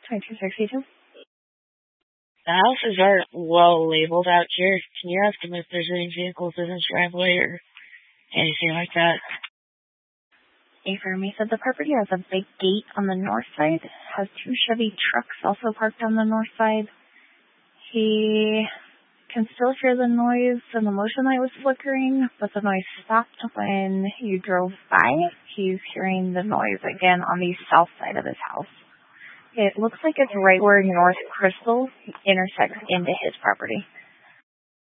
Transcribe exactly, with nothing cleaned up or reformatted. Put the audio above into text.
twenty-two sixty-two. The houses aren't well labeled out here. Can you ask them if there's any vehicles in this driveway or anything like that? Affirm, he said the property has a big gate on the north side, has two Chevy trucks also parked on the north side. He can still hear the noise and the motion light was flickering, but the noise stopped when you drove by. He's hearing the noise again on the south side of his house. It looks like it's right where North Crystal intersects into his property.